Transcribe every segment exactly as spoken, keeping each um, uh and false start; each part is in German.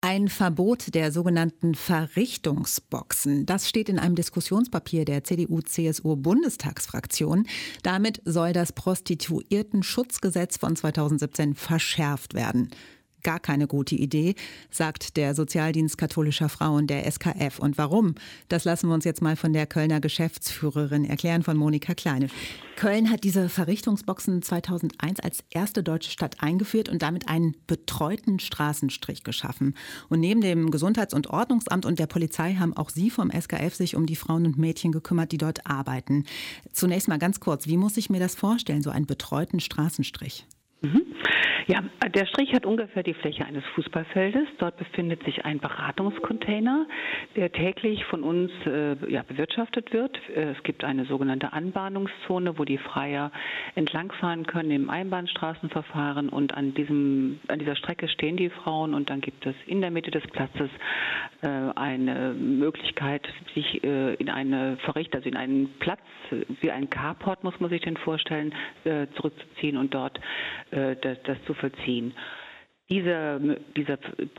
Ein Verbot der sogenannten Verrichtungsboxen. Das steht in einem Diskussionspapier der C D U-C S U-Bundestagsfraktion. Damit soll das Prostituiertenschutzgesetz von zweitausendsiebzehn verschärft werden. Gar keine gute Idee, sagt der Sozialdienst katholischer Frauen, der S K F. Und warum? Das lassen wir uns jetzt mal von der Kölner Geschäftsführerin erklären, von Monika Kleine. Köln hat diese Verrichtungsboxen zweitausendeins als erste deutsche Stadt eingeführt und damit einen betreuten Straßenstrich geschaffen. Und neben dem Gesundheits- und Ordnungsamt und der Polizei haben auch Sie vom S K F sich um die Frauen und Mädchen gekümmert, die dort arbeiten. Zunächst mal ganz kurz, wie muss ich mir das vorstellen, so einen betreuten Straßenstrich? Mhm. Ja, der Strich hat ungefähr die Fläche eines Fußballfeldes. Dort befindet sich ein Beratungscontainer, der täglich von uns äh, ja, bewirtschaftet wird. Es gibt eine sogenannte Anbahnungszone, wo die Freier entlangfahren können im Einbahnstraßenverfahren. Und an, diesem, an dieser Strecke stehen die Frauen. Und dann gibt es in der Mitte des Platzes äh, eine Möglichkeit, sich äh, in eine Verricht, also in einen Platz, wie ein Carport muss man sich den vorstellen, äh, zurückzuziehen und dort äh, das, das zu vollziehen. Diese, diese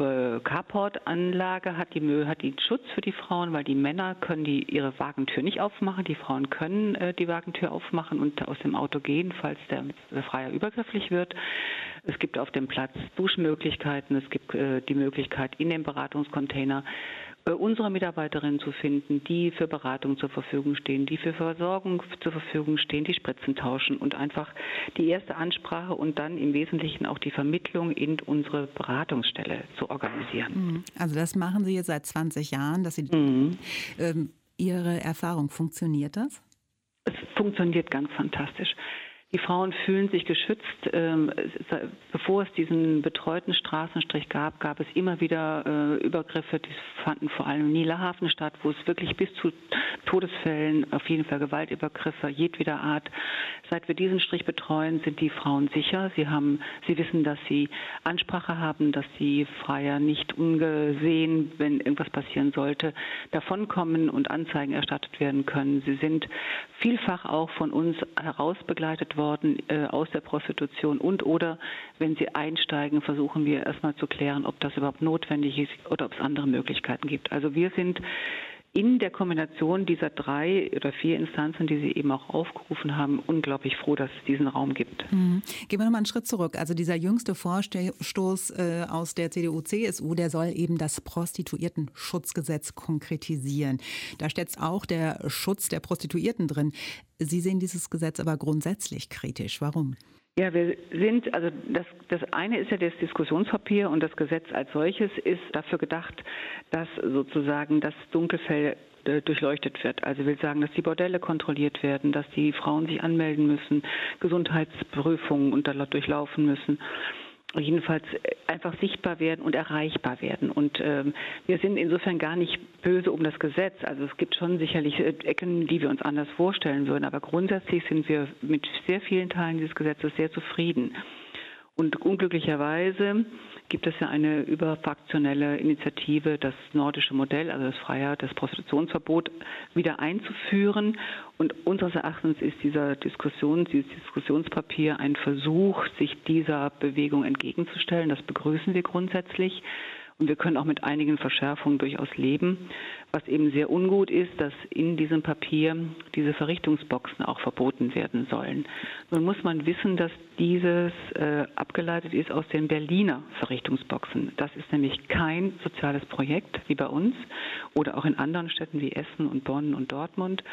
Carport-Anlage hat, die, hat den Schutz für die Frauen, weil die Männer können die, ihre Wagentür nicht aufmachen. Die Frauen können äh, die Wagentür aufmachen und aus dem Auto gehen, falls der, der Freier übergrifflich wird. Es gibt auf dem Platz Duschmöglichkeiten. Es gibt äh, die Möglichkeit, in dem Beratungscontainer äh, unsere Mitarbeiterinnen zu finden, die für Beratung zur Verfügung stehen, die für Versorgung zur Verfügung stehen, die Spritzen tauschen und einfach die erste Ansprache und dann im Wesentlichen auch die Vermittlung in unsere Beratungsstelle zu organisieren. Also das machen Sie jetzt seit zwanzig Jahren, dass Sie mhm. ähm, Ihre Erfahrung, funktioniert das? Es funktioniert ganz fantastisch. Die Frauen fühlen sich geschützt. Ähm, bevor es diesen betreuten Straßenstrich gab, gab es immer wieder äh, Übergriffe. Die fanden vor allem in Niederhafen statt, wo es wirklich bis zu Todesfällen, auf jeden Fall Gewaltübergriffe jedweder Art. Seit wir diesen Strich betreuen, sind die Frauen sicher. Sie haben, sie wissen, dass sie Ansprache haben, dass die Freier nicht ungesehen, wenn irgendwas passieren sollte, davonkommen und Anzeigen erstattet werden können. Sie sind vielfach auch von uns herausbegleitet worden worden äh, aus der Prostitution und oder wenn sie einsteigen, versuchen wir erstmal zu klären, ob das überhaupt notwendig ist oder ob es andere Möglichkeiten gibt. Also wir sind in der Kombination dieser drei oder vier Instanzen, die Sie eben auch aufgerufen haben, unglaublich froh, dass es diesen Raum gibt. Mhm. Gehen wir noch mal einen Schritt zurück. Also dieser jüngste Vorstoß äh, aus der C D U-C S U, der soll eben das Prostituiertenschutzgesetz konkretisieren. Da steckt auch der Schutz der Prostituierten drin. Sie sehen dieses Gesetz aber grundsätzlich kritisch. Warum? Ja, wir sind, also das, das eine ist ja das Diskussionspapier und das Gesetz als solches ist dafür gedacht, dass sozusagen das Dunkelfeld äh, durchleuchtet wird. Also will sagen, dass die Bordelle kontrolliert werden, dass die Frauen sich anmelden müssen, Gesundheitsprüfungen unter durchlaufen müssen. Jedenfalls einfach sichtbar werden und erreichbar werden. Und ähm, wir sind insofern gar nicht böse um das Gesetz. Also es gibt schon sicherlich Ecken, die wir uns anders vorstellen würden. Aber grundsätzlich sind wir mit sehr vielen Teilen dieses Gesetzes sehr zufrieden. Und unglücklicherweise gibt es ja eine überfraktionelle Initiative, das nordische Modell, also das Freier, das Prostitutionsverbot wieder einzuführen. Und unseres Erachtens ist dieser Diskussion, dieses Diskussionspapier ein Versuch, sich dieser Bewegung entgegenzustellen. Das begrüßen wir grundsätzlich. Und wir können auch mit einigen Verschärfungen durchaus leben. Was eben sehr ungut ist, dass in diesem Papier diese Verrichtungsboxen auch verboten werden sollen. Nun muss man wissen, dass dieses äh, abgeleitet ist aus den Berliner Verrichtungsboxen. Das ist nämlich kein soziales Projekt wie bei uns oder auch in anderen Städten wie Essen und Bonn und Dortmund,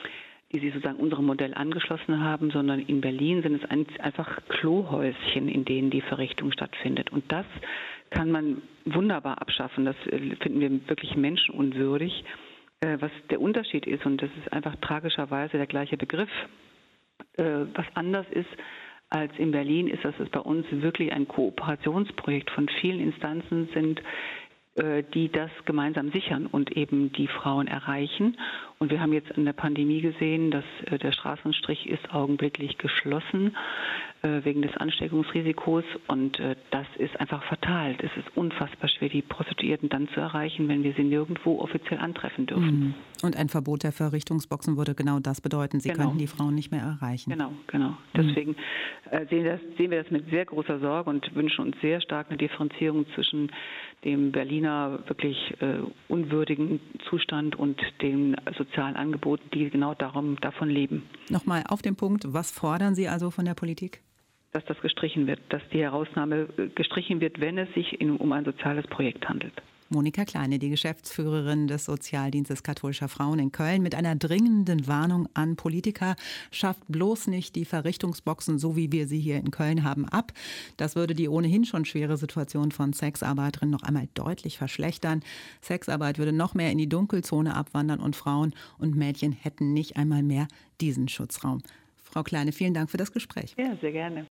die sich sozusagen unserem Modell angeschlossen haben, sondern in Berlin sind es ein, einfach Klohäuschen, in denen die Verrichtung stattfindet. Und das kann man wunderbar abschaffen. Das finden wir wirklich menschenunwürdig. Was der Unterschied ist, und das ist einfach tragischerweise der gleiche Begriff, was anders ist als in Berlin, ist, dass es bei uns wirklich ein Kooperationsprojekt von vielen Instanzen sind, die das gemeinsam sichern und eben die Frauen erreichen Und wir haben jetzt in der Pandemie gesehen, dass äh, der Straßenstrich ist augenblicklich geschlossen äh, wegen des Ansteckungsrisikos. Und äh, das ist einfach fatal. Es ist unfassbar schwer, die Prostituierten dann zu erreichen, wenn wir sie nirgendwo offiziell antreffen dürfen. Und ein Verbot der Verrichtungsboxen würde genau das bedeuten. Sie genau. könnten die Frauen nicht mehr erreichen. Genau, genau. Deswegen äh, sehen, das, sehen wir das mit sehr großer Sorge und wünschen uns sehr stark eine Differenzierung zwischen dem Berliner wirklich äh, unwürdigen Zustand und den sozialen Angeboten, die genau darum, davon leben. Nochmal auf den Punkt, was fordern Sie also von der Politik? Dass das gestrichen wird, dass die Herausnahme gestrichen wird, wenn es sich in, um ein soziales Projekt handelt. Monika Kleine, die Geschäftsführerin des Sozialdienstes katholischer Frauen in Köln, mit einer dringenden Warnung an Politiker: Schafft bloß nicht die Verrichtungsboxen, so wie wir sie hier in Köln haben, ab. Das würde die ohnehin schon schwere Situation von Sexarbeiterinnen noch einmal deutlich verschlechtern. Sexarbeit würde noch mehr in die Dunkelzone abwandern und Frauen und Mädchen hätten nicht einmal mehr diesen Schutzraum. Frau Kleine, vielen Dank für das Gespräch. Ja, sehr gerne.